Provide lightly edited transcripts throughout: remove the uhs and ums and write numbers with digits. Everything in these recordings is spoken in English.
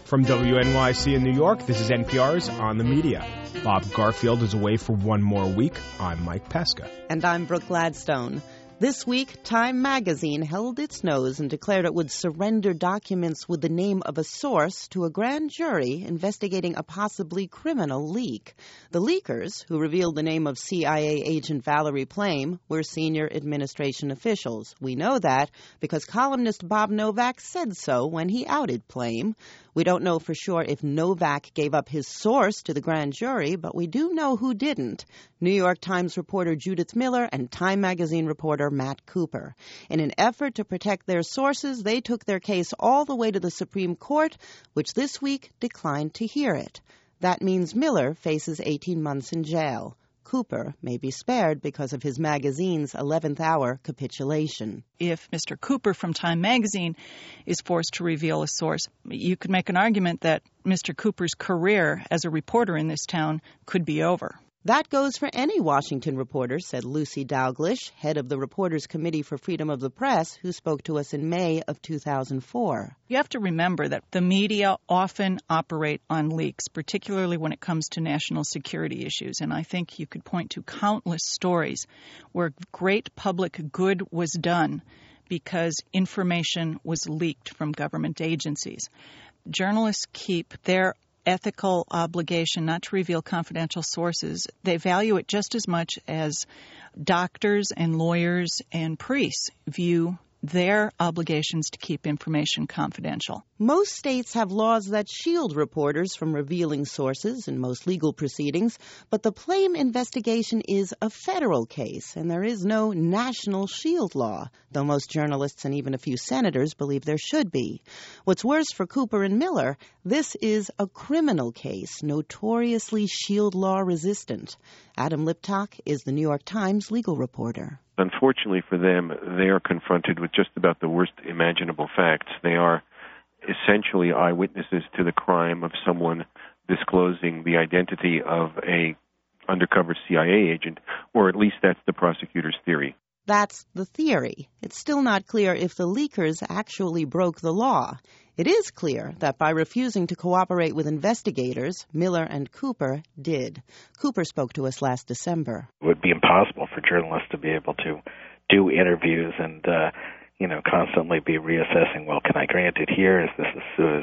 From WNYC in New York, this is NPR's On the Media. Bob Garfield is away for one more week. I'm Mike Pesca. And I'm Brooke Gladstone. This week, Time magazine held its nose and declared it would surrender documents with the name of a source to a grand jury investigating a possibly criminal leak. The leakers, who revealed the name of CIA agent Valerie Plame, were senior administration officials. We know that because columnist Bob Novak said so when he outed Plame. We don't know for sure if Novak gave up his source to the grand jury, but we do know who didn't. New York Times reporter Judith Miller and Time magazine reporter Matt Cooper. In an effort to protect their sources, they took their case all the way to the Supreme Court, which this week declined to hear it. That means Miller faces 18 months in jail. Cooper may be spared because of his magazine's 11th hour capitulation. If Mr. Cooper from Time magazine is forced to reveal a source, you could make an argument that Mr. Cooper's career as a reporter in this town could be over. That goes for any Washington reporter, said Lucy Dalglish, head of the Reporters Committee for Freedom of the Press, who spoke to us in May of 2004. You have to remember that the media often operate on leaks, particularly when it comes to national security issues. And I think you could point to countless stories where great public good was done because information was leaked from government agencies. Journalists keep their ethical obligation not to reveal confidential sources. They value it just as much as doctors and lawyers and priests view their obligations to keep information confidential. Most states have laws that shield reporters from revealing sources in most legal proceedings, but the Plame investigation is a federal case, and there is no national shield law, though most journalists and even a few senators believe there should be. What's worse for Cooper and Miller, this is a criminal case, notoriously shield law resistant. Adam Liptak is the New York Times legal reporter. Unfortunately for them, they are confronted with just about the worst imaginable facts. They are essentially eyewitnesses to the crime of someone disclosing the identity of a undercover CIA agent, or at least that's the prosecutor's theory. That's the theory. It's still not clear if the leakers actually broke the law. It is clear that by refusing to cooperate with investigators, Miller and Cooper did. Cooper spoke to us last December. It would be impossible for journalists to be able to do interviews and, constantly be reassessing, well, can I grant it here? Is this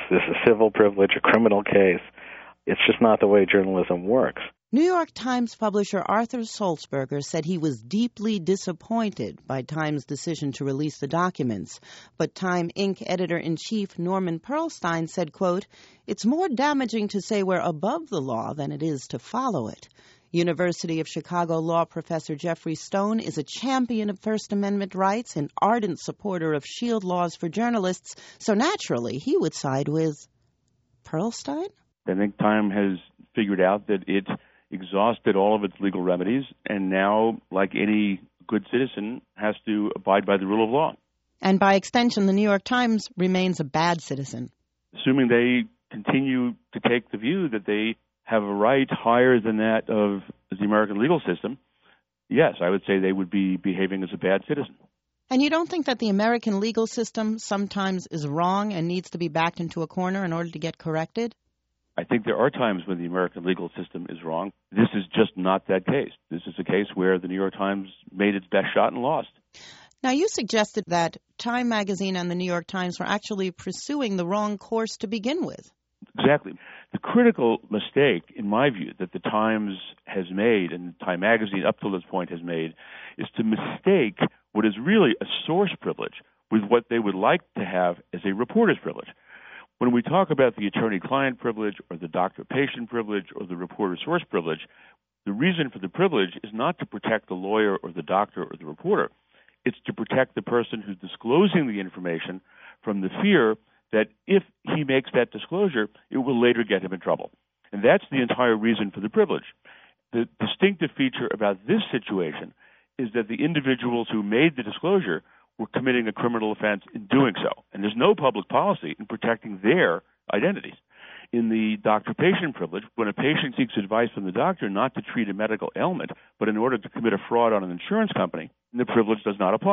a civil privilege, a criminal case? It's just not the way journalism works. New York Times publisher Arthur Sulzberger said he was deeply disappointed by Time's decision to release the documents. But Time Inc. editor-in-chief Norman Pearlstein said, quote, "It's more damaging to say we're above the law than it is to follow it." University of Chicago law professor Jeffrey Stone is a champion of First Amendment rights, an ardent supporter of shield laws for journalists, so naturally he would side with Pearlstein? I think Time has figured out that it exhausted all of its legal remedies, and now, like any good citizen, has to abide by the rule of law. And by extension, the New York Times remains a bad citizen. Assuming they continue to take the view that they have a right higher than that of the American legal system, yes, I would say they would be behaving as a bad citizen. And you don't think that the American legal system sometimes is wrong and needs to be backed into a corner in order to get corrected? I think there are times when the American legal system is wrong. This is just not that case. This is a case where the New York Times made its best shot and lost. Now, you suggested that Time magazine and the New York Times were actually pursuing the wrong course to begin with. Exactly. The critical mistake, in my view, that the Times has made, and Time magazine up to this point has made, is to mistake what is really a source privilege with what they would like to have as a reporter's privilege. When we talk about the attorney-client privilege or the doctor-patient privilege or the reporter-source privilege, the reason for the privilege is not to protect the lawyer or the doctor or the reporter. It's to protect the person who's disclosing the information from the fear that if he makes that disclosure, it will later get him in trouble. And that's the entire reason for the privilege. The distinctive feature about this situation is that the individuals who made the disclosure were committing a criminal offense in doing so. And there's no public policy in protecting their identities. In the doctor-patient privilege, when a patient seeks advice from the doctor not to treat a medical ailment, but in order to commit a fraud on an insurance company, the privilege does not apply.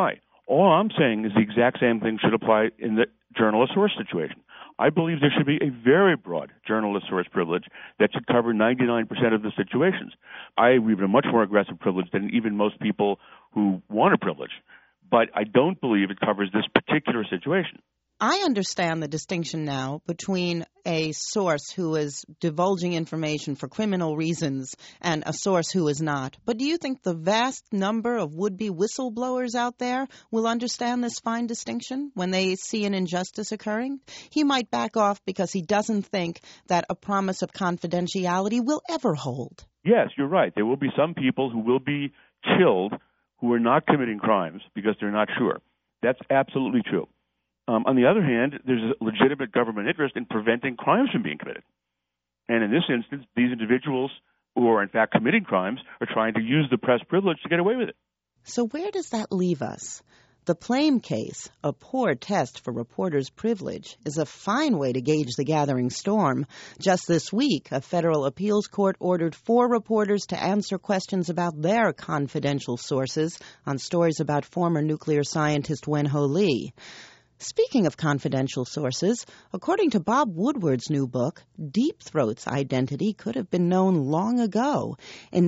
All I'm saying is the exact same thing should apply in the journalist source situation. I believe there should be a very broad journalist source privilege that should cover 99% of the situations. I have a much more aggressive privilege than even most people who want a privilege, but I don't believe it covers this particular situation. I understand the distinction now between a source who is divulging information for criminal reasons and a source who is not. But do you think the vast number of would-be whistleblowers out there will understand this fine distinction when they see an injustice occurring? He might back off because he doesn't think that a promise of confidentiality will ever hold. Yes, you're right. There will be some people who will be chilled who are not committing crimes because they're not sure. That's absolutely true. On the other hand, there's a legitimate government interest in preventing crimes from being committed. And in this instance, these individuals who are in fact committing crimes are trying to use the press privilege to get away with it. So where does that leave us? The Plame case, a poor test for reporters' privilege, is a fine way to gauge the gathering storm. Just this week, a federal appeals court ordered 4 reporters to answer questions about their confidential sources on stories about former nuclear scientist Wen-Ho Lee. Speaking of confidential sources, according to Bob Woodward's new book, Deep Throat's identity could have been known long ago. In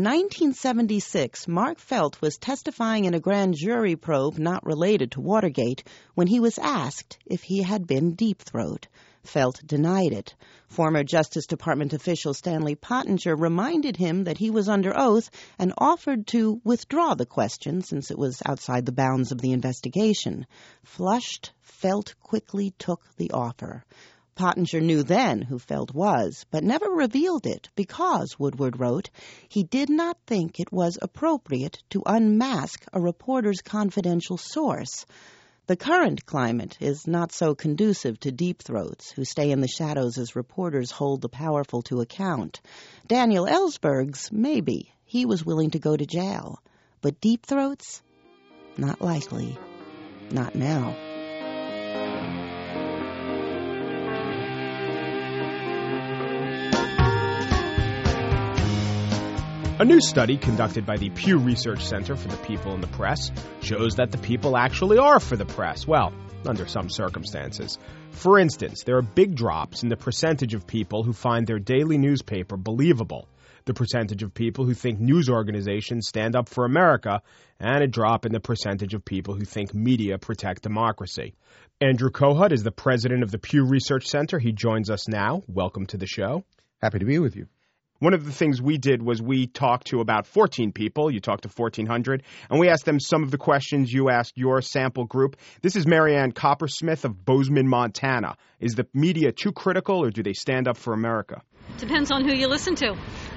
1976, Mark Felt was testifying in a grand jury probe not related to Watergate when he was asked if he had been Deep Throat. Felt denied it. Former Justice Department official Stanley Pottinger reminded him that he was under oath and offered to withdraw the question since it was outside the bounds of the investigation. Flushed, Felt quickly took the offer. Pottinger knew then who Felt was, but never revealed it because, Woodward wrote, he did not think it was appropriate to unmask a reporter's confidential source. The current climate is not so conducive to deep throats who stay in the shadows as reporters hold the powerful to account. Daniel Ellsberg's, maybe. He was willing to go to jail. But deep throats? Not likely. Not now. A new study conducted by the Pew Research Center for the People in the Press shows that the people actually are for the press. Well, under some circumstances. For instance, there are big drops in the percentage of people who find their daily newspaper believable, the percentage of people who think news organizations stand up for America, and a drop in the percentage of people who think media protect democracy. Andrew Kohut is the president of the Pew Research Center. He joins us now. Welcome to the show. Happy to be with you. One of the things we did was we talked to about 14 people. You talked to 1,400, and we asked them some of the questions you asked your sample group. This is Marianne Coppersmith of Bozeman, Montana. Is the media too critical, or do they stand up for America? Depends on who you listen to.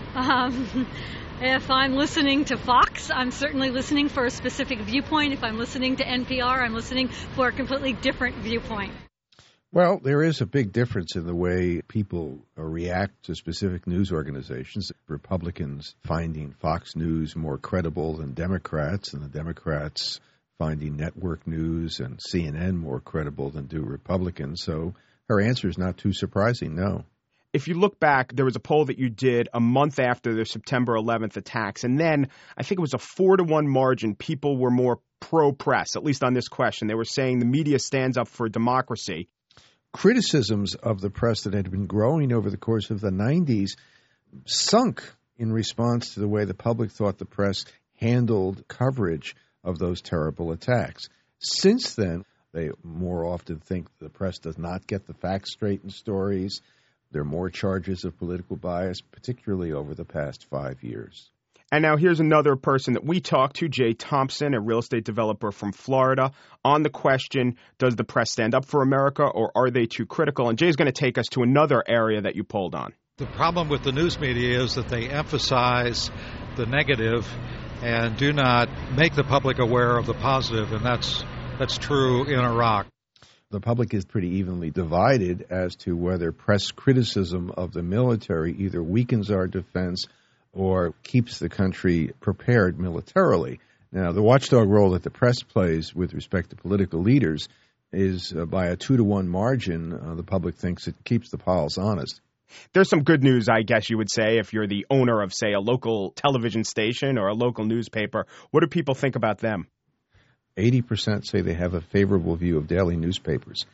If I'm listening to Fox, I'm certainly listening for a specific viewpoint. If I'm listening to NPR, I'm listening for a completely different viewpoint. Well, there is a big difference in the way people react to specific news organizations. Republicans finding Fox News more credible than Democrats, and the Democrats finding network news and CNN more credible than do Republicans. So her answer is not too surprising, no. If you look back, there was a poll that you did a month after the September 11th attacks, and then I think it was a 4-to-1 margin. People were more pro-press, at least on this question. They were saying the media stands up for democracy. Criticisms of the press that had been growing over the course of the 90s sunk in response to the way the public thought the press handled coverage of those terrible attacks. Since then, they more often think the press does not get the facts straight in stories. There are more charges of political bias, particularly over the past 5 years. And now here's another person that we talked to, Jay Thompson, a real estate developer from Florida, on the question, does the press stand up for America or are they too critical? And Jay's going to take us to another area that you polled on. The problem with the news media is that they emphasize the negative and do not make the public aware of the positive, and that's true in Iraq. The public is pretty evenly divided as to whether press criticism of the military either weakens our defense or keeps the country prepared militarily. Now, the watchdog role that the press plays with respect to political leaders is by a 2-to-1 margin. The public thinks it keeps the polls honest. There's some good news, I guess you would say, if you're the owner of, say, a local television station or a local newspaper. What do people think about them? 80% say they have a favorable view of daily newspapers,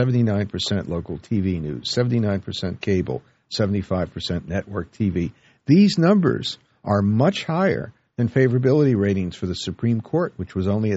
79% local TV news, 79% cable, 75% network TV. These numbers are much higher than favorability ratings for the Supreme Court, which was only at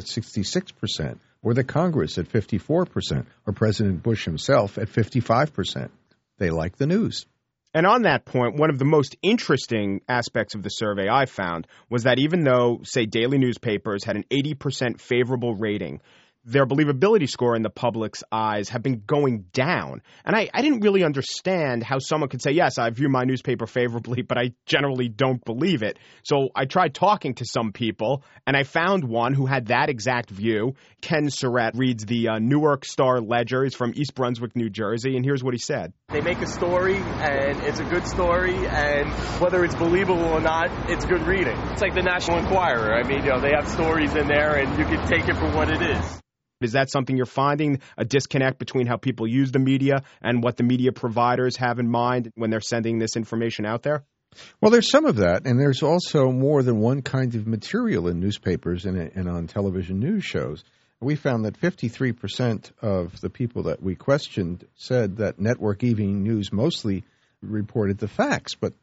66%, or the Congress at 54%, or President Bush himself at 55%. They like the news. And on that point, one of the most interesting aspects of the survey I found was that even though, say, daily newspapers had an 80% favorable rating, their believability score in the public's eyes have been going down. And I didn't really understand how someone could say, yes, I view my newspaper favorably, but I generally don't believe it. So I tried talking to some people, and I found one who had that exact view. Ken Surratt reads the Newark Star-Ledger. He's from East Brunswick, New Jersey, and here's what he said. They make a story, and it's a good story, and whether it's believable or not, it's good reading. It's like the National Enquirer. I mean, they have stories in there, and you can take it for what it is. Is that something you're finding, a disconnect between how people use the media and what the media providers have in mind when they're sending this information out there? Well, there's some of that, and there's also more than one kind of material in newspapers and on television news shows. We found that 53% of the people that we questioned said that network evening news mostly reported the facts, but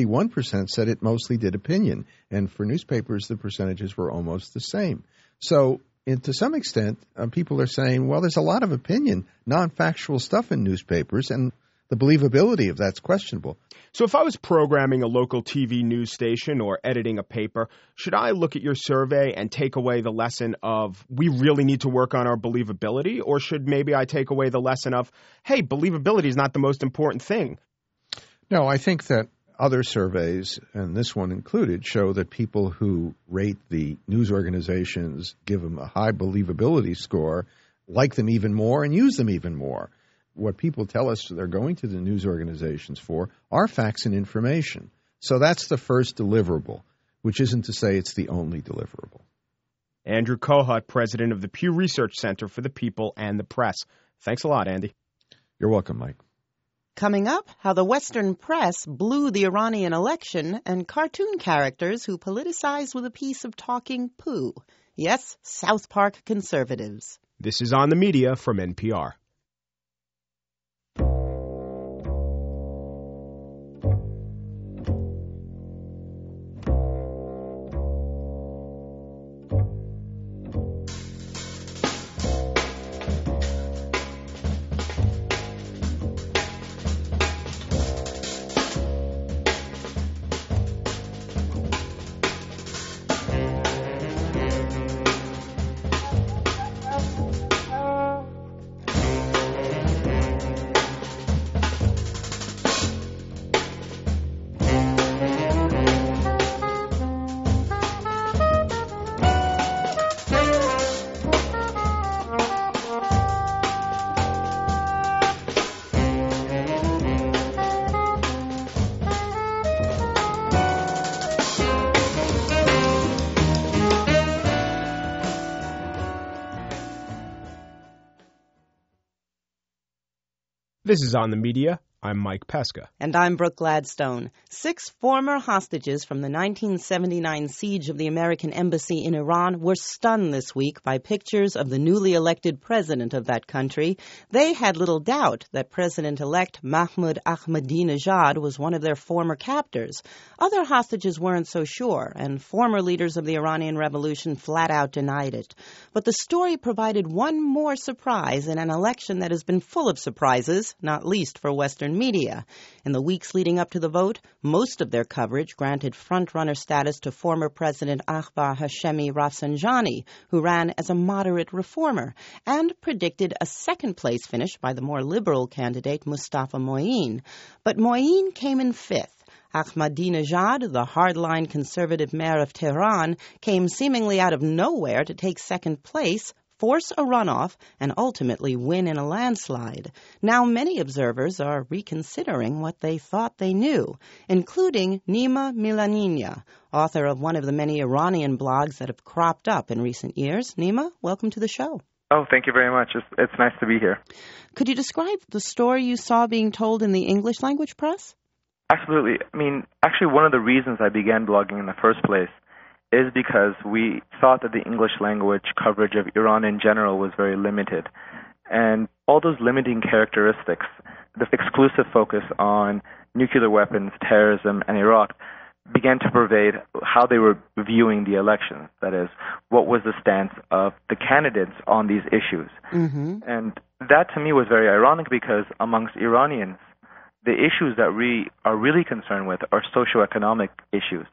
31% said it mostly did opinion. And for newspapers, the percentages were almost the same. So to some extent, people are saying, well, there's a lot of opinion, non-factual stuff in newspapers, and the believability of that's questionable. So if I was programming a local TV news station or editing a paper, should I look at your survey and take away the lesson of we really need to work on our believability? Or should maybe I take away the lesson of, hey, believability is not the most important thing? No, I think that other surveys, and this one included, show that people who rate the news organizations, give them a high believability score, like them even more and use them even more. What people tell us they're going to the news organizations for are facts and information. So that's the first deliverable, which isn't to say it's the only deliverable. Andrew Kohut, president of the Pew Research Center for the People and the Press. Thanks a lot, Andy. You're welcome, Mike. Coming up, how the Western press blew the Iranian election and cartoon characters who politicize with a piece of talking poo. Yes, South Park conservatives. This is On the Media from NPR. This is On the Media. I'm Mike Pesca. And I'm Brooke Gladstone. 6 former hostages from the 1979 siege of the American embassy in Iran were stunned this week by pictures of the newly elected president of that country. They had little doubt that President-elect Mahmoud Ahmadinejad was one of their former captors. Other hostages weren't so sure, and former leaders of the Iranian Revolution flat out denied it. But the story provided one more surprise in an election that has been full of surprises, not least for Western media. In the weeks leading up to the vote, most of their coverage granted front-runner status to former President Akbar Hashemi Rafsanjani, who ran as a moderate reformer, and predicted a second-place finish by the more liberal candidate Mustafa Moin. But Moin came in 5th. Ahmadinejad, the hardline conservative mayor of Tehran, came seemingly out of nowhere to take second place, force a runoff, and ultimately win in a landslide. Now many observers are reconsidering what they thought they knew, including Nima Milanina, author of one of the many Iranian blogs that have cropped up in recent years. Nima, welcome to the show. Oh, thank you very much. It's nice to be here. Could you describe the story you saw being told in the English language press? Absolutely. I mean, actually, one of the reasons I began blogging in the first place is because we thought that the English language coverage of Iran in general was very limited. And all those limiting characteristics, the exclusive focus on nuclear weapons, terrorism, and Iraq, began to pervade how they were viewing the election. That is, what was the stance of the candidates on these issues. Mm-hmm. And that to me was very ironic because amongst Iranians, the issues that we are really concerned with are socioeconomic issues,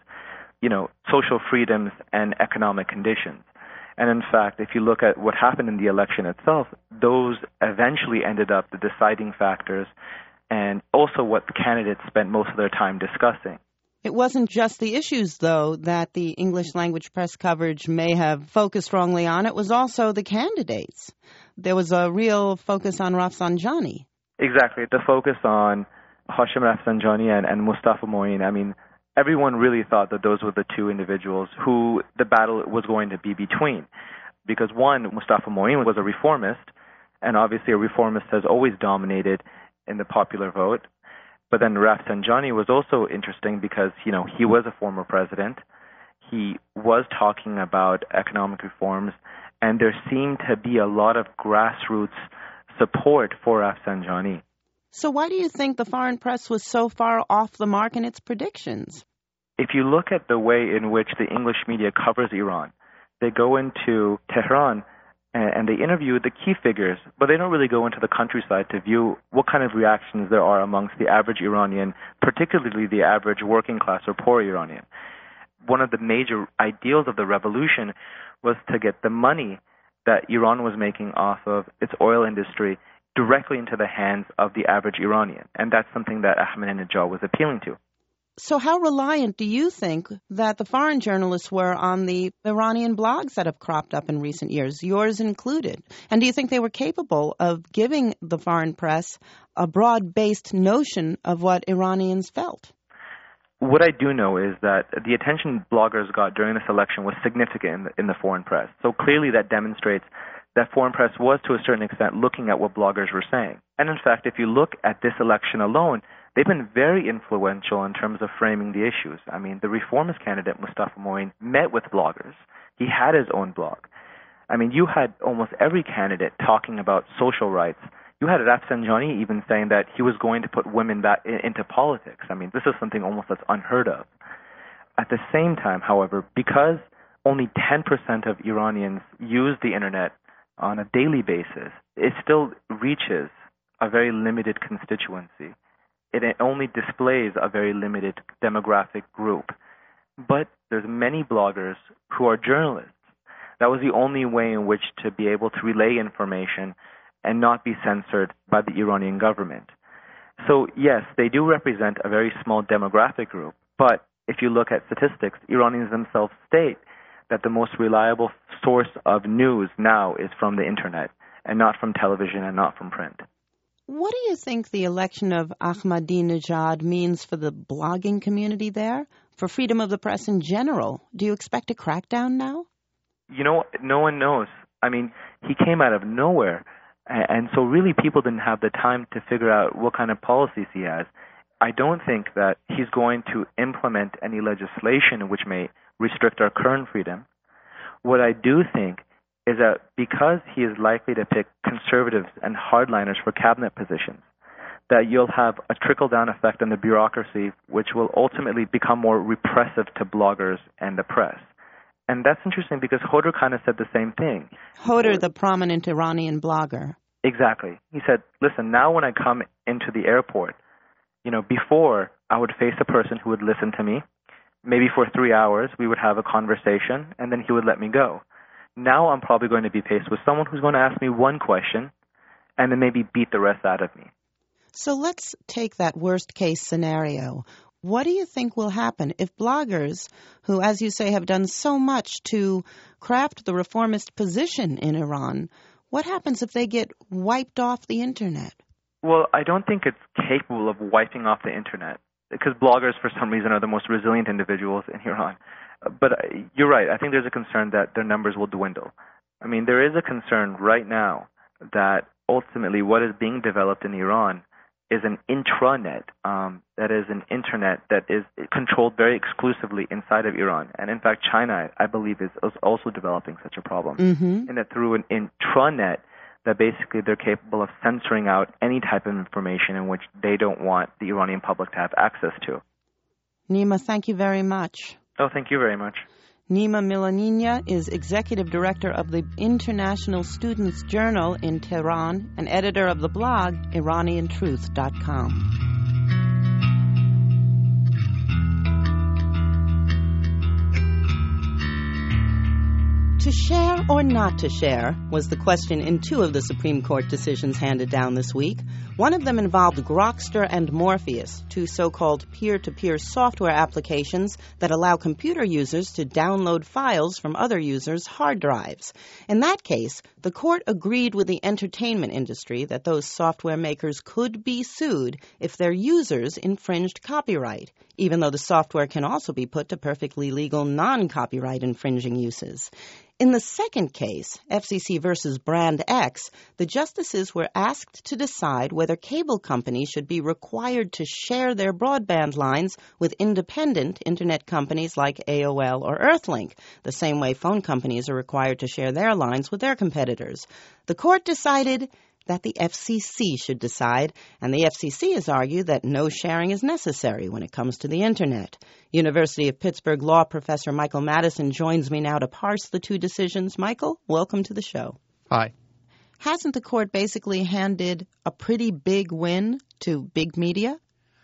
social freedoms and economic conditions. And in fact, if you look at what happened in the election itself, those eventually ended up the deciding factors and also what the candidates spent most of their time discussing. It wasn't just the issues, though, that the English language press coverage may have focused strongly on. It was also the candidates. There was a real focus on Rafsanjani. Exactly. The focus on Hashim Rafsanjani and Mustafa Moin. I mean, everyone really thought that those were the two individuals who the battle was going to be between. Because one, Mustafa Moin was a reformist, and obviously a reformist has always dominated in the popular vote. But then Rafsanjani was also interesting because, he was a former president. He was talking about economic reforms, and there seemed to be a lot of grassroots support for Rafsanjani. So why do you think the foreign press was so far off the mark in its predictions? If you look at the way in which the English media covers Iran, they go into Tehran and they interview the key figures, but they don't really go into the countryside to view what kind of reactions there are amongst the average Iranian, particularly the average working class or poor Iranian. One of the major ideals of the revolution was to get the money that Iran was making off of its oil industry directly into the hands of the average Iranian. And that's something that Ahmadinejad was appealing to. So how reliant do you think that the foreign journalists were on the Iranian blogs that have cropped up in recent years, yours included? And do you think they were capable of giving the foreign press a broad-based notion of what Iranians felt? What I do know is that the attention bloggers got during this election was significant in the foreign press. So clearly that demonstrates that foreign press was, to a certain extent, looking at what bloggers were saying. And in fact, if you look at this election alone, they've been very influential in terms of framing the issues. I mean, the reformist candidate, Mustafa Moin, met with bloggers. He had his own blog. I mean, you had almost every candidate talking about social rights. You had Rafsanjani even saying that he was going to put women back into politics. I mean, this is something almost that's unheard of. At the same time, however, because only 10% of Iranians use the internet on a daily basis, it still reaches a very limited constituency. It only displays a very limited demographic group. But there's many bloggers who are journalists. That was the only way in which to be able to relay information and not be censored by the Iranian government. So yes, they do represent a very small demographic group, but if you look at statistics, Iranians themselves state that the most reliable source of news now is from the internet and not from television and not from print. What do you think the election of Ahmadinejad means for the blogging community there, for freedom of the press in general? Do you expect a crackdown now? No one knows. I mean, he came out of nowhere, and so really people didn't have the time to figure out what kind of policies he has. I don't think that he's going to implement any legislation which may restrict our current freedom. What I do think is that because he is likely to pick conservatives and hardliners for cabinet positions, that you'll have a trickle-down effect on the bureaucracy, which will ultimately become more repressive to bloggers and the press. And that's interesting because Hodor kind of said the same thing. Hodor, the prominent Iranian blogger. Exactly. He said, listen, now when I come into the airport, before I would face a person who would listen to me. Maybe for 3 hours we would have a conversation, and then he would let me go. Now I'm probably going to be faced with someone who's going to ask me one question and then maybe beat the rest out of me. So let's take that worst-case scenario. What do you think will happen if bloggers, who, as you say, have done so much to craft the reformist position in Iran, what happens if they get wiped off the internet? Well, I don't think it's capable of wiping off the internet, because bloggers, for some reason, are the most resilient individuals in Iran. But you're right. I think there's a concern that their numbers will dwindle. I mean, there is a concern right now that ultimately what is being developed in Iran is an intranet, that is an internet that is controlled very exclusively inside of Iran. And in fact, China, I believe, is also developing such a problem. And that through an intranet, that basically they're capable of censoring out any type of information in which they don't want the Iranian public to have access to. Nima, thank you very much. Oh, thank you very much. Nima Milaninya is executive director of the International Students Journal in Tehran and editor of the blog IranianTruth.com. To share or not to share was the question in two of the Supreme Court decisions handed down this week. One of them involved Grokster and Morpheus, two so-called peer-to-peer software applications that allow computer users to download files from other users' hard drives. In that case, the court agreed with the entertainment industry that those software makers could be sued if their users infringed copyright, even though the software can also be put to perfectly legal non-copyright infringing uses. In the second case, FCC versus Brand X, the justices were asked to decide whether cable companies should be required to share their broadband lines with independent Internet companies like AOL or Earthlink, the same way phone companies are required to share their lines with their competitors. The court decided that the FCC should decide, and the FCC has argued that no sharing is necessary when it comes to the Internet. University of Pittsburgh law professor Michael Madison joins me now to parse the two decisions. Michael, welcome to the show. Hi. Hasn't the court basically handed a pretty big win to big media?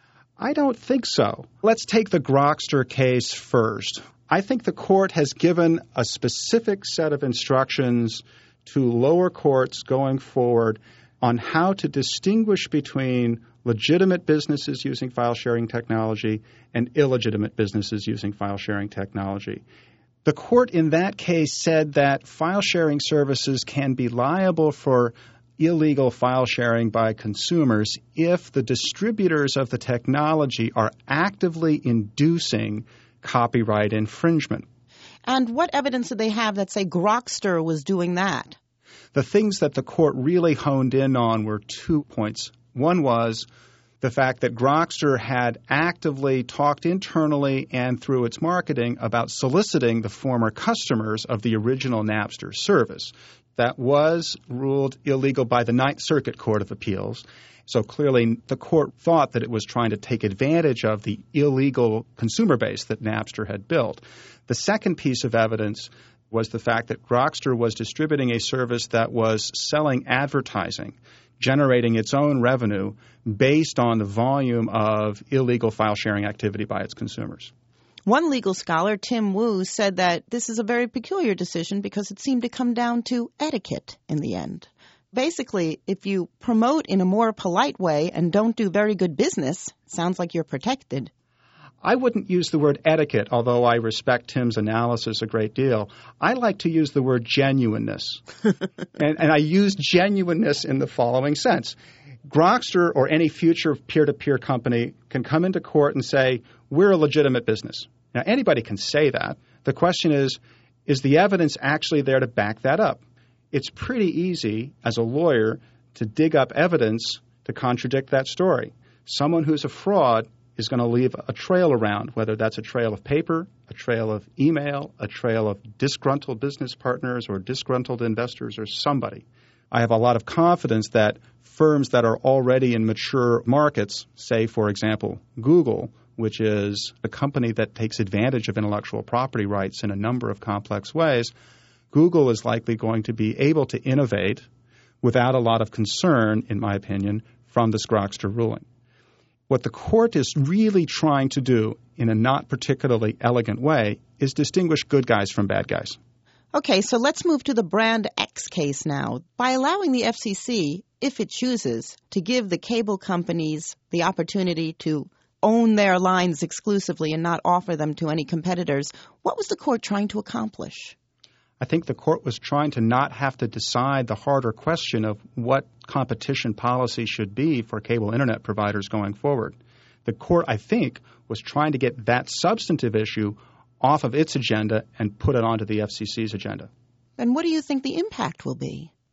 I don't think so. Let's take the Grokster case first. I think the court has given a specific set of instructions to lower courts going forward on how to distinguish between legitimate businesses using file-sharing technology and illegitimate businesses using file-sharing technology. The court in that case said that file-sharing services can be liable for illegal file sharing by consumers if the distributors of the technology are actively inducing copyright infringement. And what evidence do they have that, say, Grokster was doing that? The things that the court really honed in on were 2 points. One was the fact that Grokster had actively talked internally and through its marketing about soliciting the former customers of the original Napster service. That was ruled illegal by the Ninth Circuit Court of Appeals. So clearly the court thought that it was trying to take advantage of the illegal consumer base that Napster had built. The second piece of evidence was the fact that Grokster was distributing a service that was selling advertising, generating its own revenue based on the volume of illegal file-sharing activity by its consumers. One legal scholar, Tim Wu, said that this is a very peculiar decision because it seemed to come down to etiquette in the end. Basically, if you promote in a more polite way and don't do very good business, it sounds like you're protected. I wouldn't use the word etiquette, although I respect Tim's analysis a great deal. I like to use the word genuineness. and I use genuineness in the following sense. Grokster or any future peer-to-peer company can come into court and say, we're a legitimate business. Now, anybody can say that. The question is the evidence actually there to back that up? It's pretty easy as a lawyer to dig up evidence to contradict that story. Someone who's a fraud is going to leave a trail around, whether that's a trail of paper, a trail of email, a trail of disgruntled business partners or disgruntled investors or somebody. I have a lot of confidence that firms that are already in mature markets, say, for example, Google, which is a company that takes advantage of intellectual property rights in a number of complex ways, Google is likely going to be able to innovate without a lot of concern, in my opinion, from this Grokster ruling. What the court is really trying to do in a not particularly elegant way is distinguish good guys from bad guys. Okay, so let's move to the Brand X case now. By allowing the FCC, if it chooses, to give the cable companies the opportunity to own their lines exclusively and not offer them to any competitors, what was the court trying to accomplish? I think the court was trying to not have to decide the harder question of what competition policy should be for cable internet providers going forward. The court, I think, was trying to get that substantive issue off of its agenda and put it onto the FCC's agenda. And what do you think the impact will be?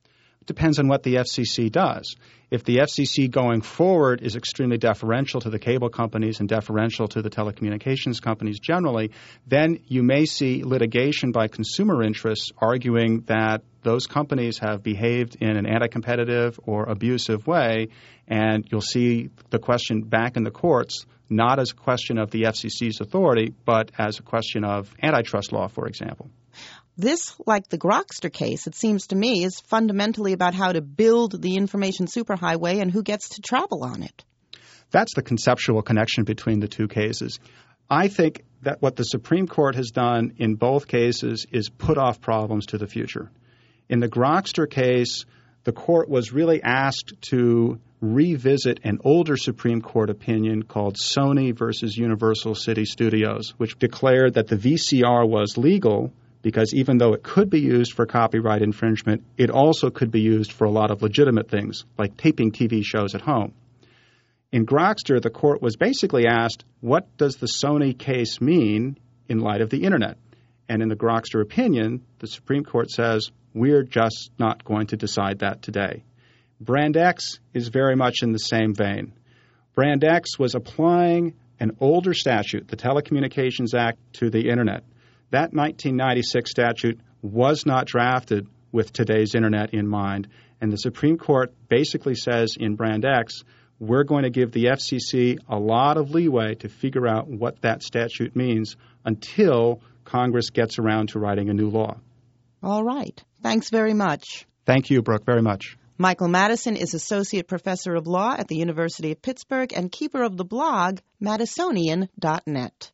depends on what the FCC does. If the FCC going forward is extremely deferential to the cable companies and deferential to the telecommunications companies generally, then you may see litigation by consumer interests arguing that those companies have behaved in an anti-competitive or abusive way, and you'll see the question back in the courts not as a question of the FCC's authority, but as a question of antitrust law, for example. This, like the Grokster case, it seems to me, is fundamentally about how to build the information superhighway and who gets to travel on it. That's the conceptual connection between the two cases. I think that what the Supreme Court has done in both cases is put off problems to the future. In the Grokster case, the court was really asked to revisit an older Supreme Court opinion called Sony versus Universal City Studios, which declared that the VCR was legal because even though it could be used for copyright infringement, it also could be used for a lot of legitimate things, like taping TV shows at home. In Grokster, the court was basically asked, what does the Sony case mean in light of the Internet? And in the Grokster opinion, the Supreme Court says, we're just not going to decide that today. Brand X is very much in the same vein. Brand X was applying an older statute, the Telecommunications Act, to the Internet. That 1996 statute was not drafted with today's Internet in mind, and the Supreme Court basically says in Brand X, we're going to give the FCC a lot of leeway to figure out what that statute means until Congress gets around to writing a new law. All right. Thanks very much. Thank you, Brooke, very much. Michael Madison is Associate Professor of Law at the University of Pittsburgh and keeper of the blog Madisonian.net.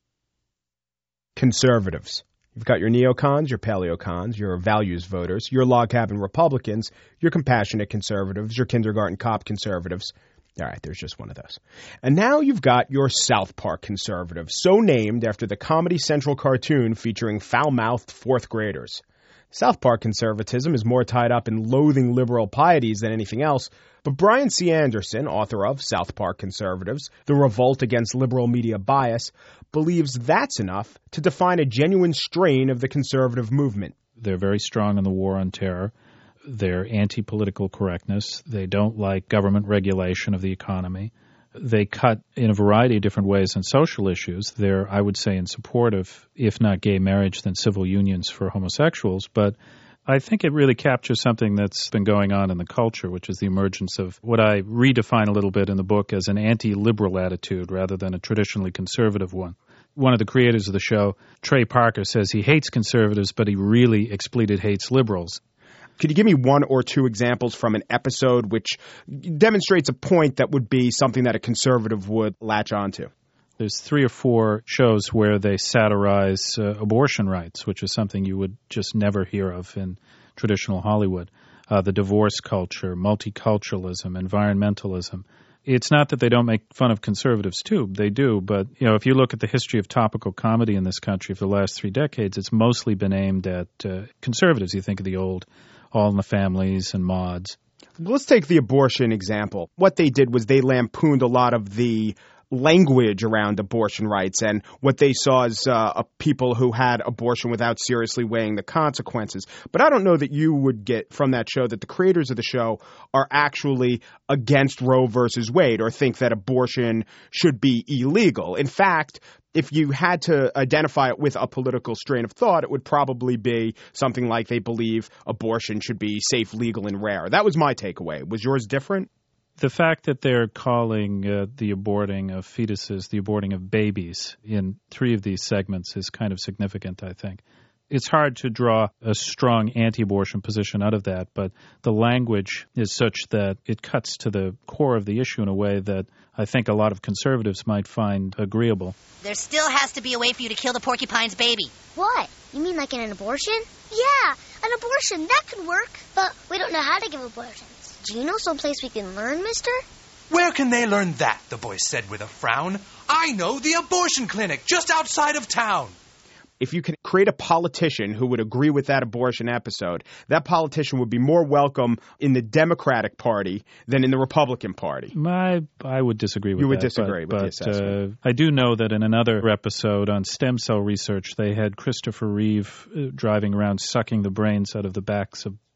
Conservatives. You've got your neocons, your paleocons, your values voters, your log cabin Republicans, your compassionate conservatives, your kindergarten cop conservatives. All right, there's just one of those. And now you've got your South Park conservatives, so named after the Comedy Central cartoon featuring foul-mouthed fourth graders. South Park conservatism is more tied up in loathing liberal pieties than anything else, but Brian C. Anderson, author of South Park Conservatives, The Revolt Against Liberal Media Bias, believes that's enough to define a genuine strain of the conservative movement. They're very strong on the war on terror. They're anti-political correctness. They don't like government regulation of the economy. They cut in a variety of different ways on social issues. They're, I would say, in support of, if not gay marriage, then civil unions for homosexuals. But I think it really captures something that's been going on in the culture, which is the emergence of what I redefine a little bit in the book as an anti-liberal attitude rather than a traditionally conservative one. One of the creators of the show, Trey Parker, says he hates conservatives, but he really explicitly hates liberals. Could you give me one or two examples from an episode which demonstrates a point that would be something that a conservative would latch onto? There's 3 or 4 shows where they satirize abortion rights, which is something you would just never hear of in traditional Hollywood. The divorce culture, multiculturalism, environmentalism. It's not that they don't make fun of conservatives, too. They do. But, if you look at the history of topical comedy in this country for the last 3 decades, it's mostly been aimed at conservatives. You think of the old All in the Families and Mods. Let's take the abortion example. What they did was they lampooned a lot of the language around abortion rights and what they saw as people who had abortion without seriously weighing the consequences. But I don't know that you would get from that show that the creators of the show are actually against Roe versus Wade or think that abortion should be illegal. In fact, if you had to identify it with a political strain of thought, it would probably be something like they believe abortion should be safe, legal, and rare. That was my takeaway. Was yours different? The fact that they're calling the aborting of fetuses, the aborting of babies in 3 of these segments is kind of significant, I think. It's hard to draw a strong anti-abortion position out of that, but the language is such that it cuts to the core of the issue in a way that I think a lot of conservatives might find agreeable. There still has to be a way for you to kill the porcupine's baby. What? You mean like in an abortion? Yeah, an abortion. That could work. But we don't know how to give abortions. Do you know someplace we can learn, mister? Where can they learn that? The boy said with a frown. I know, the abortion clinic just outside of town. If you can create a politician who would agree with that abortion episode, that politician would be more welcome in the Democratic Party than in the Republican Party. I would disagree with that. You would disagree with the assessment. I do know that in another episode on stem cell research, they had Christopher Reeve driving around sucking the brains out of the backs of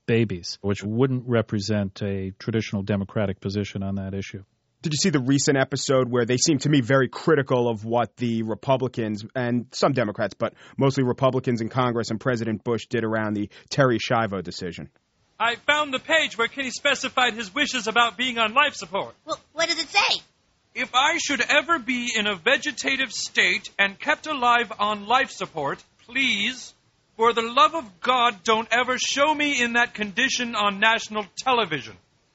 babies, which wouldn't represent a traditional Democratic position on that issue. Did you see the recent episode where they seemed to me very critical of what the Republicans and some Democrats, but mostly Republicans in Congress and President Bush did around the Terri Schiavo decision? I found the page where Kenny specified his wishes about being on life support. Well, what does it say? If I should ever be in a vegetative state and kept alive on life support, please, for the love of God, don't ever show me in that condition on national television.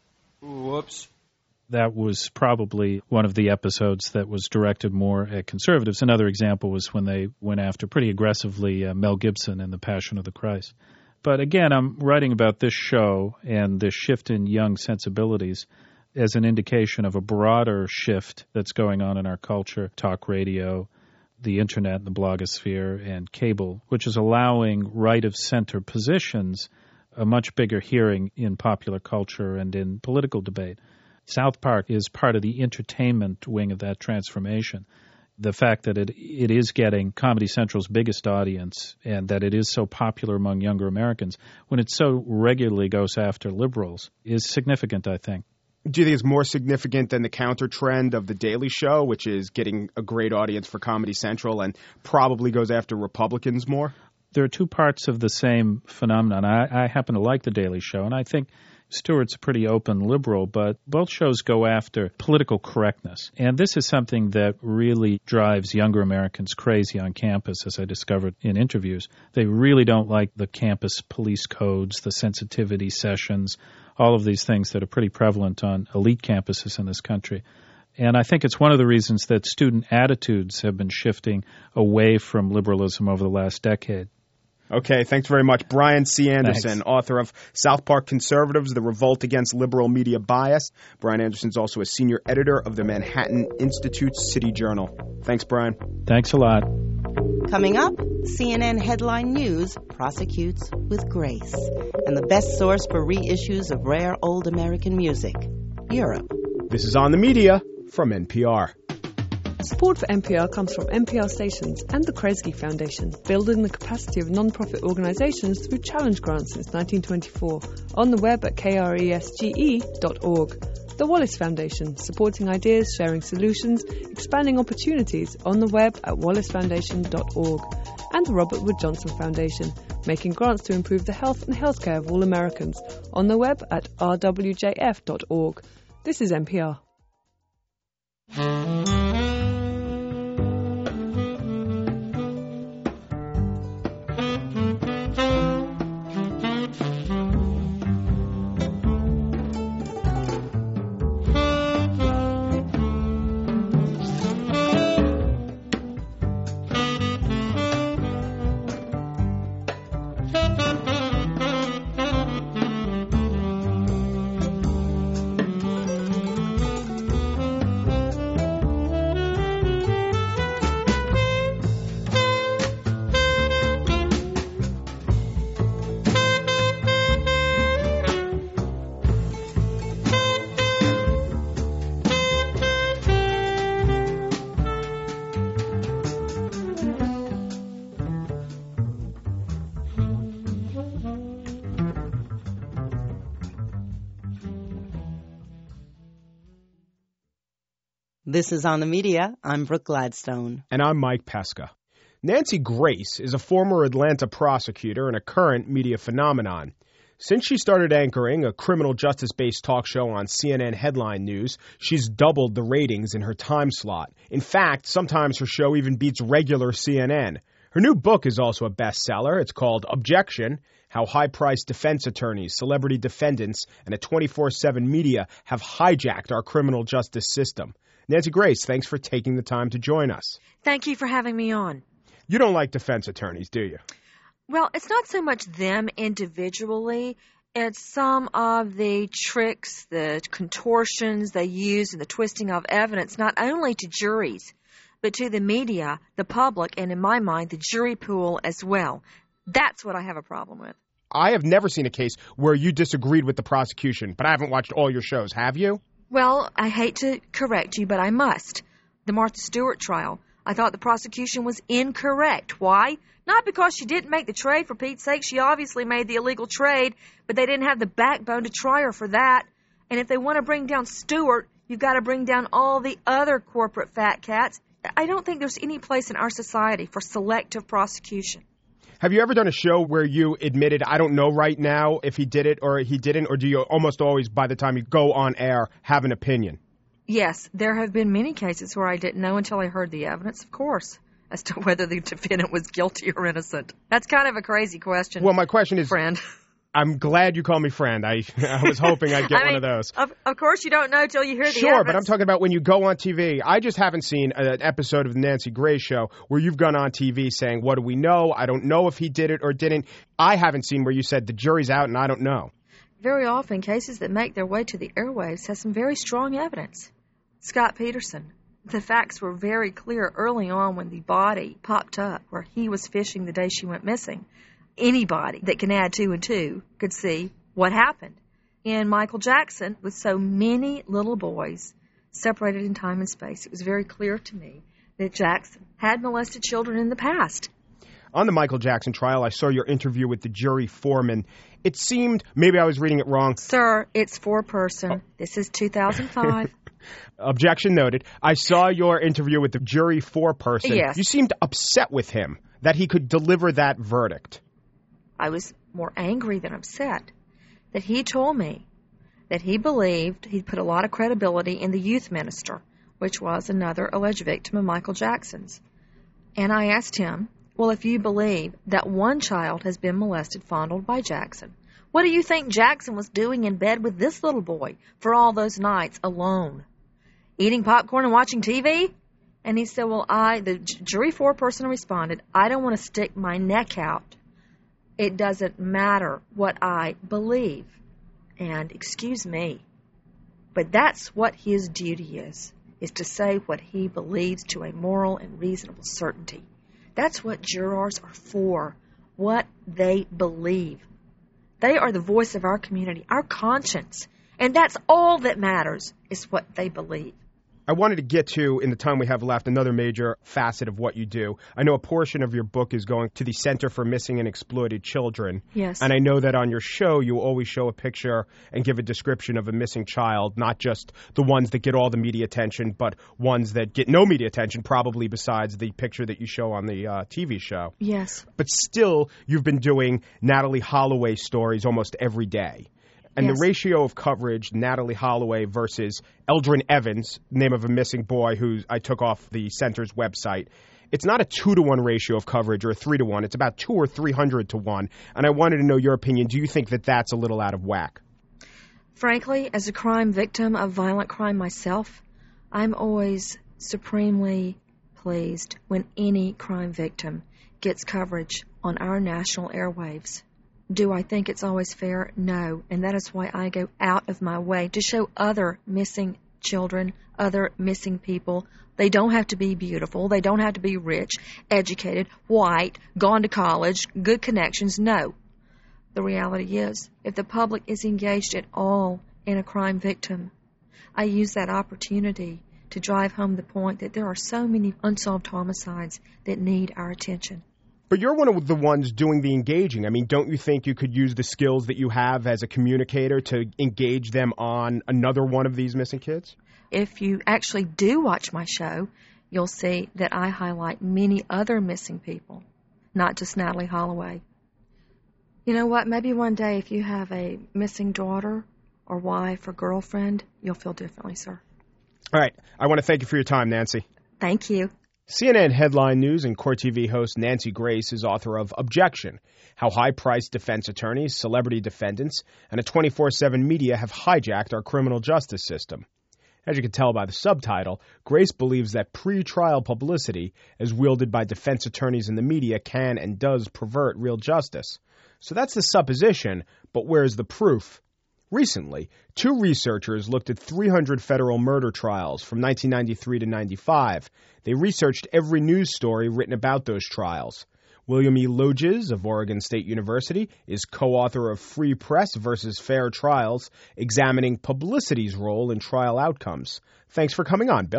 Whoops. That was probably one of the episodes that was directed more at conservatives. Another example was when they went after pretty aggressively Mel Gibson in The Passion of the Christ. But again, I'm writing about this show and this shift in young sensibilities as an indication of a broader shift that's going on in our culture, talk radio, the internet, the blogosphere, and cable, which is allowing right-of-center positions a much bigger hearing in popular culture and in political debate. South Park is part of the entertainment wing of that transformation. The fact that it is getting Comedy Central's biggest audience and that it is so popular among younger Americans, when it so regularly goes after liberals, is significant, I think. Do you think it's more significant than the counter trend of The Daily Show, which is getting a great audience for Comedy Central and probably goes after Republicans more? There are two parts of the same phenomenon. I happen to like The Daily Show, and I think Stewart's a pretty open liberal, but both shows go after political correctness. And this is something that really drives younger Americans crazy on campus, as I discovered in interviews. They really don't like the campus police codes, the sensitivity sessions, all of these things that are pretty prevalent on elite campuses in this country. And I think it's one of the reasons that student attitudes have been shifting away from liberalism over the last decade. Okay, thanks very much. Brian C. Anderson, Thanks. author of South Park Conservatives, The Revolt Against Liberal Media Bias. Brian Anderson's also a senior editor of the Manhattan Institute's City Journal. Thanks, Brian. Thanks a lot. Coming up, CNN headline news prosecutes with grace. And the best source for reissues of rare old American music, Europe. This is On the Media from NPR. Support for NPR comes from NPR stations and the Kresge Foundation, building the capacity of non-profit organizations through challenge grants since 1924. On the web at kresge.org. The Wallace Foundation, supporting ideas, sharing solutions, expanding opportunities on the web at wallacefoundation.org. And the Robert Wood Johnson Foundation, making grants to improve the health and healthcare of all Americans on the web at rwjf.org. This is NPR. This is On the Media. I'm Brooke Gladstone. And I'm Mike Pesca. Nancy Grace is a former Atlanta prosecutor and a current media phenomenon. Since she started anchoring a criminal justice-based talk show on CNN Headline News, she's doubled the ratings in her time slot. In fact, sometimes her show even beats regular CNN. Her new book is also a bestseller. It's called Objection: How High-Priced Defense Attorneys, Celebrity Defendants, and a 24/7 Media Have Hijacked Our Criminal Justice System. Nancy Grace, thanks for taking the time to join us. Thank you for having me on. You don't like defense attorneys, do you? Well, it's not so much them individually. It's some of the tricks, the contortions they use, and the twisting of evidence, not only to juries, but to the media, the public, and in my mind, the jury pool as well. That's what I have a problem with. I have never seen a case where you disagreed with the prosecution, but I haven't watched all your shows. Have you? Well, I hate to correct you, but I must. The Martha Stewart trial, I thought the prosecution was incorrect. Why? Not because she didn't make the trade, for Pete's sake. She obviously made the illegal trade, but they didn't have the backbone to try her for that. And if they want to bring down Stewart, you've got to bring down all the other corporate fat cats. I don't think there's any place in our society for selective prosecution. Have you ever done a show where you admitted, I don't know right now if he did it or he didn't, or do you almost always, by the time you go on air, have an opinion? Yes, there have been many cases where I didn't know until I heard the evidence, of course, as to whether the defendant was guilty or innocent. That's kind of a crazy question. Well, my question is, friend. I'm glad you called me friend. I was hoping I'd get one of those. Of course, you don't know till you hear the evidence. Sure, but I'm talking about when you go on TV. I just haven't seen an episode of the Nancy Grace Show where you've gone on TV saying, what do we know? I don't know if he did it or didn't. I haven't seen where you said the jury's out and I don't know. Very often, cases that make their way to the airwaves have some very strong evidence. Scott Peterson. The facts were very clear early on when the body popped up where he was fishing the day she went missing. Anybody that can add 2 and 2 could see what happened. In Michael Jackson, with so many little boys separated in time and space, it was very clear to me that Jackson had molested children in the past. On the Michael Jackson trial, I saw your interview with the jury foreman. It seemed, maybe I was reading it wrong. Sir, it's foreperson. Oh. This is 2005. Objection noted. I saw your interview with the jury foreperson. Yes. You seemed upset with him that he could deliver that verdict. I was more angry than upset that he told me that he believed he'd put a lot of credibility in the youth minister, which was another alleged victim of Michael Jackson's. And I asked him, well, if you believe that one child has been molested, fondled by Jackson, what do you think Jackson was doing in bed with this little boy for all those nights alone? Eating popcorn and watching TV? And he said, well, the jury foreperson responded, I don't want to stick my neck out. It doesn't matter what I believe. And excuse me, but that's what his duty is to say what he believes to a moral and reasonable certainty. That's what jurors are for, what they believe. They are the voice of our community, our conscience. And that's all that matters, is what they believe. I wanted to get to, in the time we have left, another major facet of what you do. I know a portion of your book is going to the Center for Missing and Exploited Children. Yes. And I know that on your show, you always show a picture and give a description of a missing child, not just the ones that get all the media attention, but ones that get no media attention, probably besides the picture that you show on the TV show. Yes. But still, you've been doing Natalee Holloway stories almost every day. And yes. The ratio of coverage, Natalee Holloway versus Eldrin Evans, name of a missing boy who I took off the center's website, it's not a 2-to-1 ratio of coverage or a 3-to-1. It's about 200 or 300 to 1. And I wanted to know your opinion. Do you think that that's a little out of whack? Frankly, as a crime victim of violent crime myself, I'm always supremely pleased when any crime victim gets coverage on our national airwaves. Do I think it's always fair? No. And that is why I go out of my way to show other missing children, other missing people. They don't have to be beautiful. They don't have to be rich, educated, white, gone to college, good connections. No. The reality is, if the public is engaged at all in a crime victim, I use that opportunity to drive home the point that there are so many unsolved homicides that need our attention. But you're one of the ones doing the engaging. I mean, don't you think you could use the skills that you have as a communicator to engage them on another one of these missing kids? If you actually do watch my show, you'll see that I highlight many other missing people, not just Natalee Holloway. You know what? Maybe one day if you have a missing daughter or wife or girlfriend, you'll feel differently, sir. All right. I want to thank you for your time, Nancy. Thank you. CNN Headline News and Court TV host Nancy Grace is author of Objection: How High-Priced Defense Attorneys, Celebrity Defendants, and a 24/7 Media Have Hijacked Our Criminal Justice System. As you can tell by the subtitle, Grace believes that pre-trial publicity, as wielded by defense attorneys in the media, can and does pervert real justice. So that's the supposition, but where's the proof? Recently, 2 researchers looked at 300 federal murder trials from 1993 to 95. They researched every news story written about those trials. William E. Loges of Oregon State University is co-author of Free Press versus Fair Trials, examining publicity's role in trial outcomes. Thanks for coming on, Bill.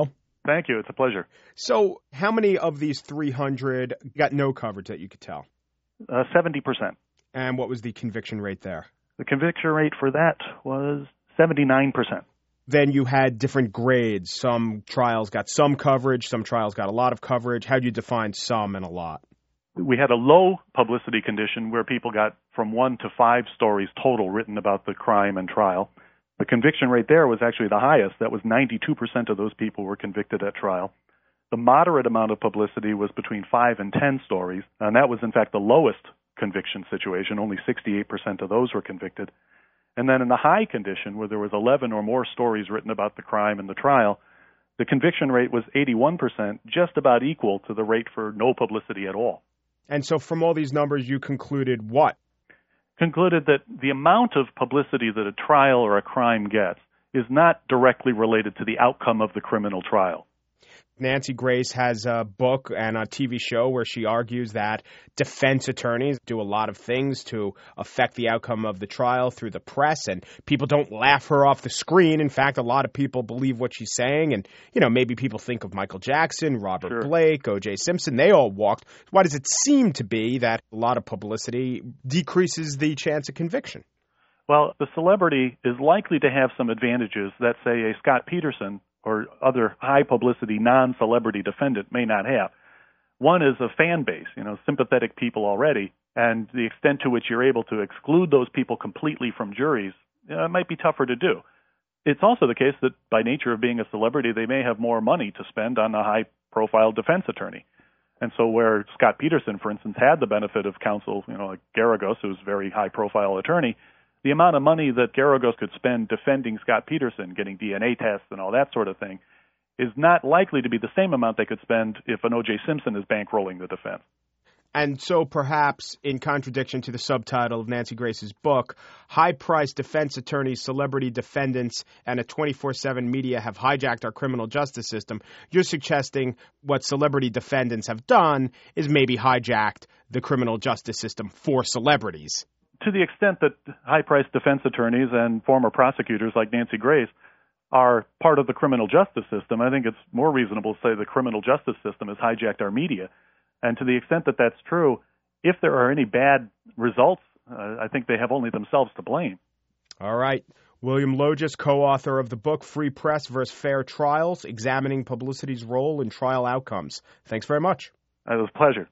Thank you. It's a pleasure. So how many of these 300 got no coverage that you could tell? 70%. And what was the conviction rate there? The conviction rate for that was 79%. Then you had different grades. Some trials got some coverage. Some trials got a lot of coverage. How do you define some and a lot? We had a low publicity condition where people got from 1 to 5 stories total written about the crime and trial. The conviction rate there was actually the highest. That was 92% of those people were convicted at trial. The moderate amount of publicity was between 5 and 10 stories, and that was in fact the lowest conviction situation. Only 68% of those were convicted. And then in the high condition, where there was 11 or more stories written about the crime and the trial, the conviction rate was 81%, just about equal to the rate for no publicity at all. And so from all these numbers, you concluded what? Concluded that the amount of publicity that a trial or a crime gets is not directly related to the outcome of the criminal trial. Nancy Grace has a book and a TV show where she argues that defense attorneys do a lot of things to affect the outcome of the trial through the press, and people don't laugh her off the screen. In fact, a lot of people believe what she's saying, and, maybe people think of Michael Jackson, Robert Blake, O.J. Simpson. They all walked. Why does it seem to be that a lot of publicity decreases the chance of conviction? Well, the celebrity is likely to have some advantages that, say, a Scott Peterson or other high-publicity non-celebrity defendant may not have. One is a fan base, sympathetic people already, and the extent to which you're able to exclude those people completely from juries might be tougher to do. It's also the case that by nature of being a celebrity, they may have more money to spend on a high-profile defense attorney. And so where Scott Peterson, for instance, had the benefit of counsel, like Garagos, who's a very high-profile attorney, the amount of money that Garagos could spend defending Scott Peterson, getting DNA tests and all that sort of thing, is not likely to be the same amount they could spend if an O.J. Simpson is bankrolling the defense. And so perhaps, in contradiction to the subtitle of Nancy Grace's book, high-priced defense attorneys, celebrity defendants, and a 24/7 media have hijacked our criminal justice system, you're suggesting what celebrity defendants have done is maybe hijacked the criminal justice system for celebrities. To the extent that high-priced defense attorneys and former prosecutors like Nancy Grace are part of the criminal justice system, I think it's more reasonable to say the criminal justice system has hijacked our media. And to the extent that that's true, if there are any bad results, I think they have only themselves to blame. All right. William Logis, co-author of the book Free Press vs. Fair Trials, Examining Publicity's Role in Trial Outcomes. Thanks very much. It was a pleasure.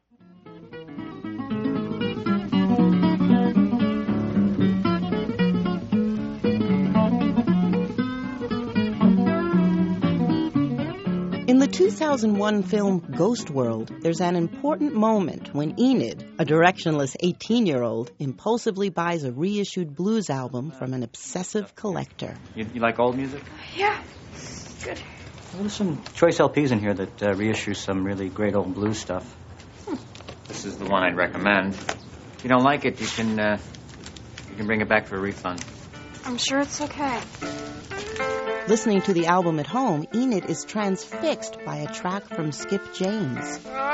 In the 2001 film Ghost World, there's an important moment when Enid, a directionless 18-year-old, impulsively buys a reissued blues album from an obsessive collector. You like old music? Yeah, good. Well, there's some choice LPs in here that reissue some really great old blues stuff. This is the one I'd recommend. If you don't like it, you can bring it back for a refund. I'm sure it's okay. Listening to the album at home, Enid is transfixed by a track from Skip James.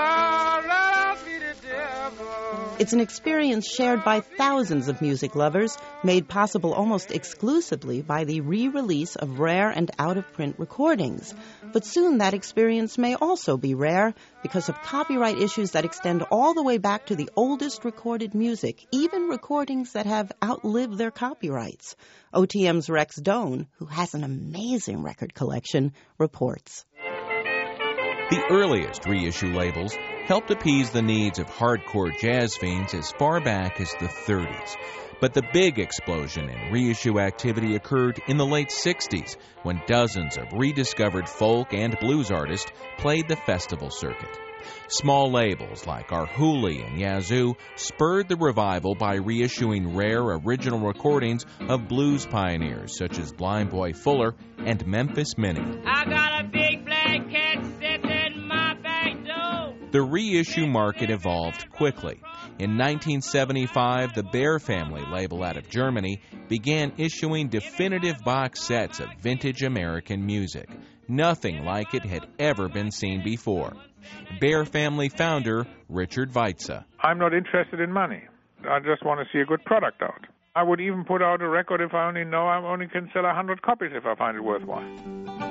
It's an experience shared by thousands of music lovers, made possible almost exclusively by the re-release of rare and out-of-print recordings. But soon that experience may also be rare because of copyright issues that extend all the way back to the oldest recorded music, even recordings that have outlived their copyrights. OTM's Rex Doan, who has an amazing record collection, reports. The earliest reissue labels helped appease the needs of hardcore jazz fiends as far back as the 30s. But the big explosion in reissue activity occurred in the late 60s when dozens of rediscovered folk and blues artists played the festival circuit. Small labels like Arhoolie and Yazoo spurred the revival by reissuing rare original recordings of blues pioneers such as Blind Boy Fuller and Memphis Minnie. I got a big black cat sitting in my back door. The reissue market evolved quickly. In 1975, the Bear Family label out of Germany began issuing definitive box sets of vintage American music. Nothing like it had ever been seen before. Bear Family founder Richard Weitze. I'm not interested in money. I just want to see a good product out. I would even put out a record if I only know I only can sell 100 copies if I find it worthwhile.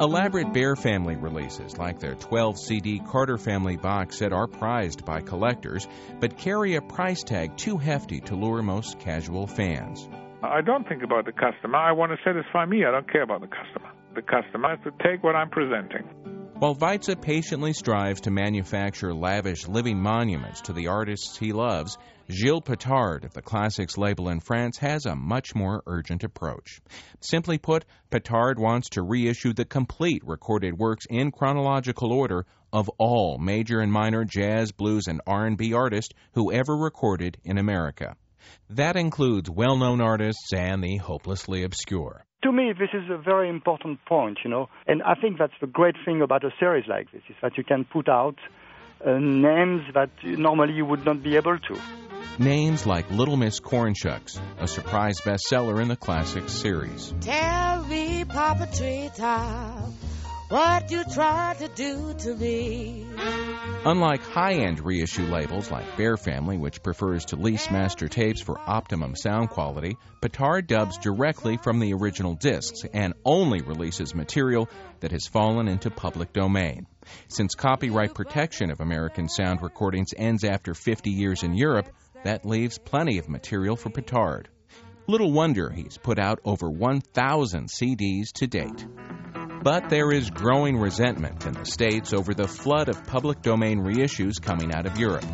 Elaborate Bear family releases, like their 12-CD Carter family box set, are prized by collectors, but carry a price tag too hefty to lure most casual fans. I don't think about the customer. I want to satisfy me. I don't care about the customer. The customer has to take what I'm presenting. While Weitze patiently strives to manufacture lavish living monuments to the artists he loves, Gilles Pitard of the Classics label in France has a much more urgent approach. Simply put, Pitard wants to reissue the complete recorded works in chronological order of all major and minor jazz, blues, and R&B artists who ever recorded in America. That includes well-known artists and the hopelessly obscure. To me, this is a very important point, and I think that's the great thing about a series like this, is that you can put out names that normally you would not be able to. Names like Little Miss Cornshucks, a surprise bestseller in the Classics series. Tell me, Papa Treetop, what you tried to do to me. Unlike high-end reissue labels like Bear Family, which prefers to lease master tapes for optimum sound quality, Pitard dubs directly from the original discs and only releases material that has fallen into public domain. Since copyright protection of American sound recordings ends after 50 years in Europe, that leaves plenty of material for Pitard. Little wonder he's put out over 1,000 CDs to date. But there is growing resentment in the States over the flood of public domain reissues coming out of Europe.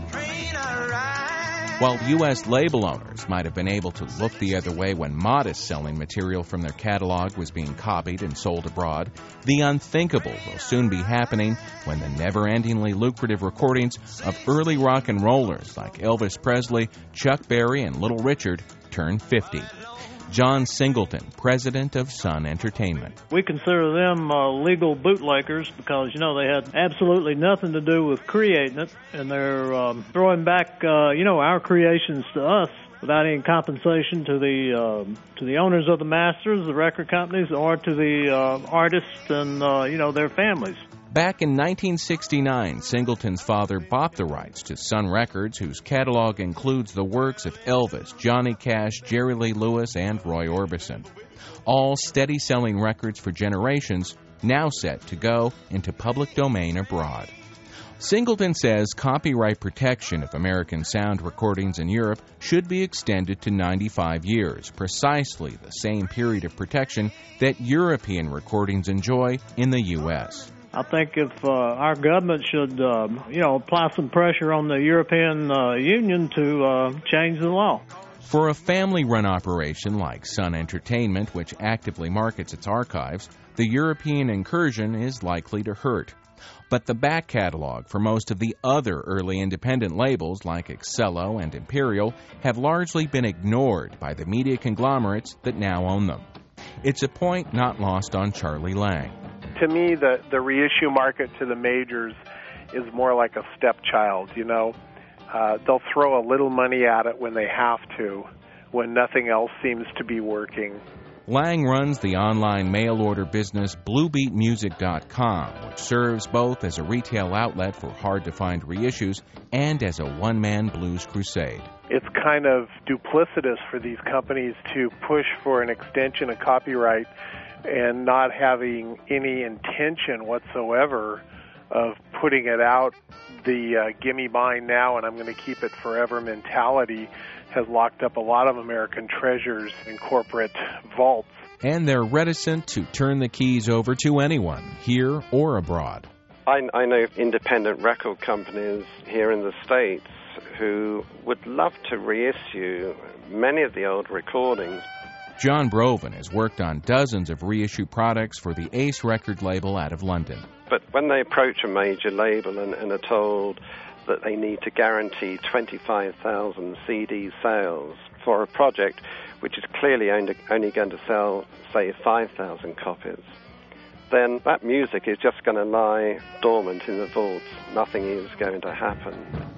While U.S. label owners might have been able to look the other way when modest selling material from their catalog was being copied and sold abroad, the unthinkable will soon be happening when the never-endingly lucrative recordings of early rock and rollers like Elvis Presley, Chuck Berry, and Little Richard turn 50. John Singleton, president of Sun Entertainment. We consider them legal bootleggers because, they had absolutely nothing to do with creating it, and they're throwing back, our creations to us without any compensation to the owners of the masters, the record companies, or to the artists and, their families. Back in 1969, Singleton's father bought the rights to Sun Records, whose catalog includes the works of Elvis, Johnny Cash, Jerry Lee Lewis, and Roy Orbison. All steady-selling records for generations, now set to go into public domain abroad. Singleton says copyright protection of American sound recordings in Europe should be extended to 95 years, precisely the same period of protection that European recordings enjoy in the U.S. I think if our government should, apply some pressure on the European Union to change the law. For a family-run operation like Sun Entertainment, which actively markets its archives, the European incursion is likely to hurt. But the back catalog for most of the other early independent labels like Excello and Imperial have largely been ignored by the media conglomerates that now own them. It's a point not lost on Charlie Lang. To me, the reissue market to the majors is more like a stepchild, They'll throw a little money at it when they have to, when nothing else seems to be working. Lang runs the online mail-order business BlueBeatMusic.com, which serves both as a retail outlet for hard-to-find reissues and as a one-man blues crusade. It's kind of duplicitous for these companies to push for an extension of copyright and not having any intention whatsoever of putting it out. The gimme mine now and I'm going to keep it forever mentality has locked up a lot of American treasures in corporate vaults. And they're reticent to turn the keys over to anyone, here or abroad. I know independent record companies here in the States who would love to reissue many of the old recordings. John Broven has worked on dozens of reissue products for the Ace record label out of London. But when they approach a major label and are told that they need to guarantee 25,000 CD sales for a project which is clearly only going to sell, say, 5,000 copies, then that music is just going to lie dormant in the vaults. Nothing is going to happen.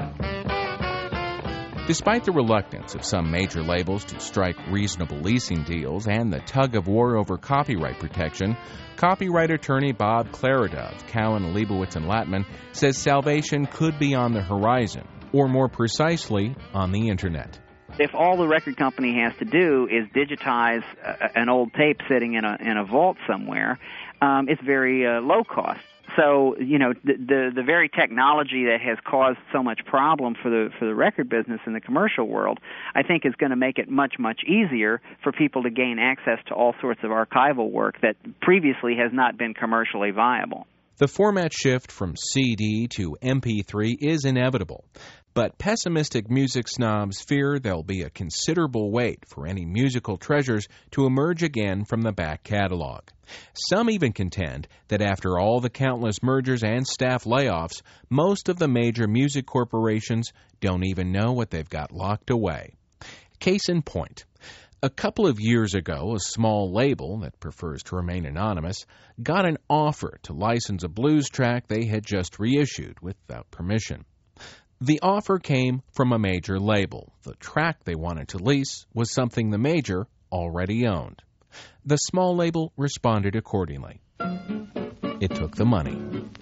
Despite the reluctance of some major labels to strike reasonable leasing deals and the tug-of-war over copyright protection, copyright attorney Bob Clarida of Cowan, Leibowitz & Latman says salvation could be on the horizon, or more precisely, on the Internet. If all the record company has to do is digitize an old tape sitting in a vault somewhere, it's very low cost. So, the very technology that has caused so much problem for the record business in the commercial world, I think is going to make it much, much easier for people to gain access to all sorts of archival work that previously has not been commercially viable. The format shift from CD to MP3 is inevitable, but pessimistic music snobs fear there'll be a considerable wait for any musical treasures to emerge again from the back catalog. Some even contend that after all the countless mergers and staff layoffs, most of the major music corporations don't even know what they've got locked away. Case in point. A couple of years ago, a small label that prefers to remain anonymous got an offer to license a blues track they had just reissued without permission. The offer came from a major label. The track they wanted to lease was something the major already owned. The small label responded accordingly. It took the money.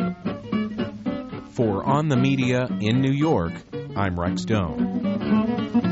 For On the Media in New York, I'm Rex Doan.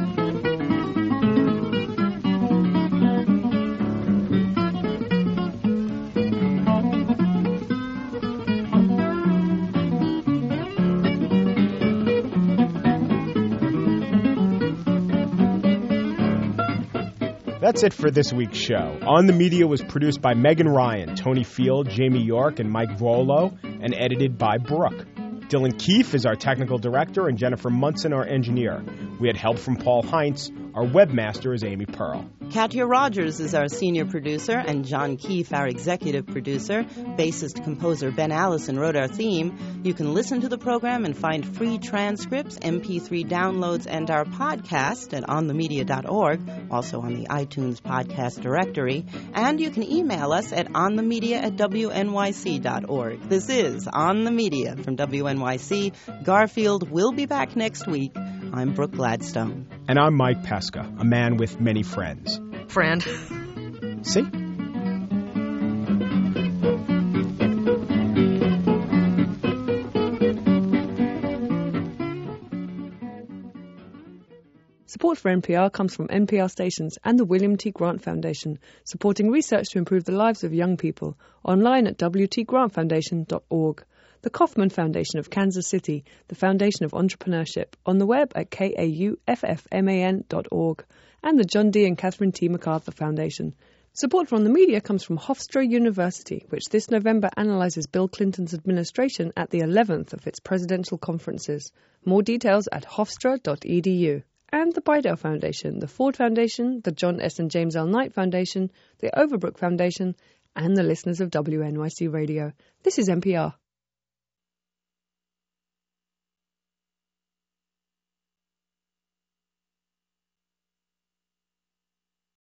That's it for this week's show. On the Media was produced by Megan Ryan, Tony Field, Jamie York, and Mike Volo, and edited by Brooke. Dylan Keefe is our technical director, and Jennifer Munson our engineer. We had help from Paul Heinz. Our webmaster is Amy Pearl. Katya Rogers is our senior producer, and John Keefe, our executive producer. Bassist-composer Ben Allison wrote our theme. You can listen to the program and find free transcripts, MP3 downloads, and our podcast at onthemedia.org, also on the iTunes podcast directory. And you can email us at onthemedia@wnyc.org. This is On the Media from WNYC. Garfield will be back next week. I'm Brooke Gladstone. And I'm Mike Pesca, a man with many friends. Friend. See? Support for NPR comes from NPR stations and the William T. Grant Foundation, supporting research to improve the lives of young people, online at wtgrantfoundation.org. The Kauffman Foundation of Kansas City, the Foundation of Entrepreneurship, on the web at kauffman.org, and the John D. and Catherine T. MacArthur Foundation. Support for On the Media comes from Hofstra University, which this November analyzes Bill Clinton's administration at the 11th of its presidential conferences. More details at hofstra.edu. And the Bidell Foundation, the Ford Foundation, the John S. and James L. Knight Foundation, the Overbrook Foundation, and the listeners of WNYC Radio. This is NPR.